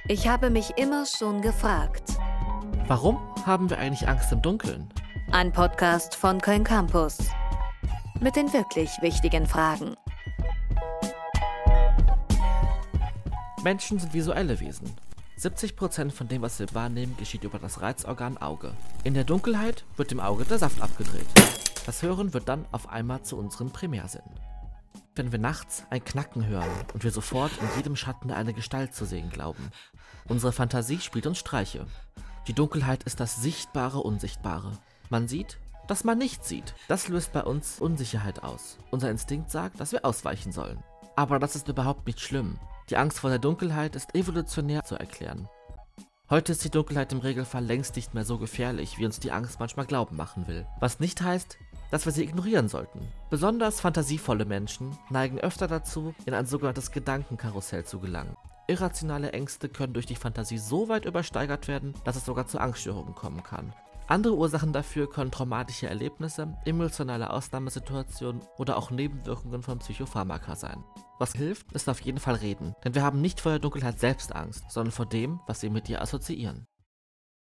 Ich habe mich immer schon gefragt. Warum haben wir eigentlich Angst im Dunkeln? Ein Podcast von Köln Campus. Mit den wirklich wichtigen Fragen. Menschen sind visuelle Wesen. 70% von dem, was wir wahrnehmen, geschieht über das Reizorgan Auge. In der Dunkelheit wird dem Auge der Saft abgedreht. Das Hören wird dann auf einmal zu unserem Primärsinn. Wenn wir nachts ein Knacken hören und wir sofort in jedem Schatten eine Gestalt zu sehen glauben. Unsere Fantasie spielt uns Streiche. Die Dunkelheit ist das sichtbare Unsichtbare. Man sieht, dass man nicht sieht. Das löst bei uns Unsicherheit aus. Unser Instinkt sagt, dass wir ausweichen sollen. Aber das ist überhaupt nicht schlimm. Die Angst vor der Dunkelheit ist evolutionär zu erklären. Heute ist die Dunkelheit im Regelfall längst nicht mehr so gefährlich, wie uns die Angst manchmal glauben machen will. Was nicht heißt, dass wir sie ignorieren sollten. Besonders fantasievolle Menschen neigen öfter dazu, in ein sogenanntes Gedankenkarussell zu gelangen. Irrationale Ängste können durch die Fantasie so weit übersteigert werden, dass es sogar zu Angststörungen kommen kann. Andere Ursachen dafür können traumatische Erlebnisse, emotionale Ausnahmesituationen oder auch Nebenwirkungen von Psychopharmaka sein. Was hilft, ist auf jeden Fall reden, denn wir haben nicht vor der Dunkelheit selbst Angst, sondern vor dem, was wir mit ihr assoziieren.